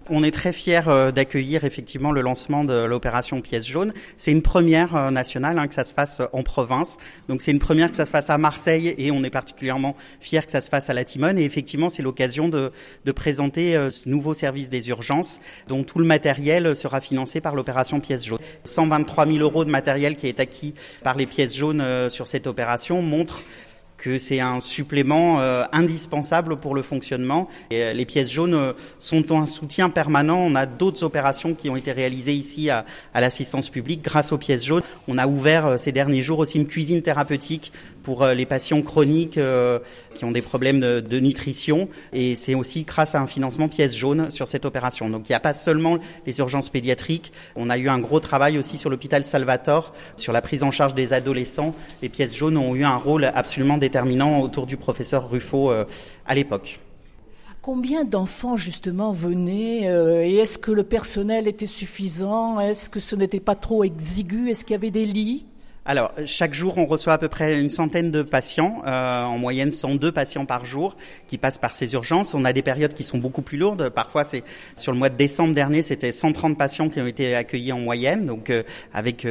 On est très fiers d'accueillir effectivement le lancement de l'opération Pièce jaune. C'est une première nationale que ça se fasse en province. Donc c'est une première que ça se fasse à Marseille et on est particulièrement fiers que ça se fasse à la Timone. Et effectivement, c'est l'occasion de présenter ce nouveau service des urgences dont tout le matériel sera financé par l'opération Pièce jaune. 123 000 € de matériel qui est acquis par les Pièces jaunes sur cette opération montre que c'est un supplément indispensable pour le fonctionnement. Et les pièces jaunes sont un soutien permanent. On a d'autres opérations qui ont été réalisées ici à l'assistance publique grâce aux pièces jaunes. On a ouvert ces derniers jours aussi une cuisine thérapeutique pour les patients chroniques qui ont des problèmes de nutrition. Et c'est aussi grâce à un financement pièces jaunes sur cette opération. Donc il n'y a pas seulement les urgences pédiatriques. On a eu un gros travail aussi sur l'hôpital Salvatore, sur la prise en charge des adolescents. Les pièces jaunes ont eu un rôle absolument déterminant autour du professeur Ruffo à l'époque. Combien d'enfants justement venaient et est-ce que le personnel était suffisant? Est-ce que ce n'était pas trop exigu? Est-ce qu'il y avait des lits? Alors, chaque jour, on reçoit à peu près une centaine de patients, en moyenne 102 patients par jour qui passent par ces urgences. On a des périodes qui sont beaucoup plus lourdes. Parfois, c'est sur le mois de décembre dernier, c'était 130 patients qui ont été accueillis en moyenne, donc avec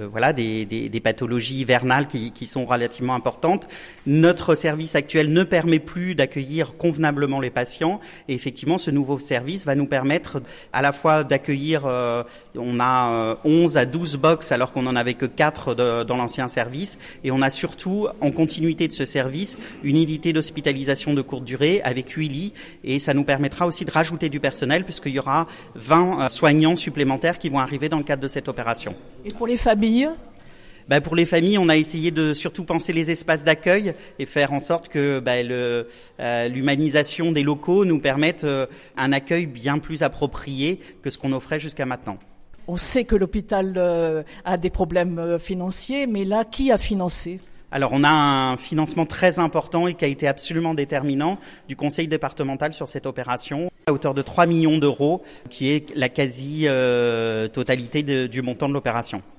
des pathologies hivernales qui sont relativement importantes. Notre service actuel ne permet plus d'accueillir convenablement les patients et effectivement, ce nouveau service va nous permettre à la fois d'accueillir, on a 11 à 12 box alors qu'on en avait que 4 dans l'ancien service et on a surtout en continuité de ce service une unité d'hospitalisation de courte durée avec 8 lits et ça nous permettra aussi de rajouter du personnel puisqu'il y aura 20 soignants supplémentaires qui vont arriver dans le cadre de cette opération. Et pour les familles ? Pour les familles, on a essayé de surtout penser les espaces d'accueil et faire en sorte que l'humanisation des locaux nous permette un accueil bien plus approprié que ce qu'on offrait jusqu'à maintenant. On sait que l'hôpital a des problèmes financiers, mais là, qui a financé ? Alors, on a un financement très important et qui a été absolument déterminant du conseil départemental sur cette opération, à hauteur de 3 millions d'euros, qui est la quasi-totalité du montant de l'opération.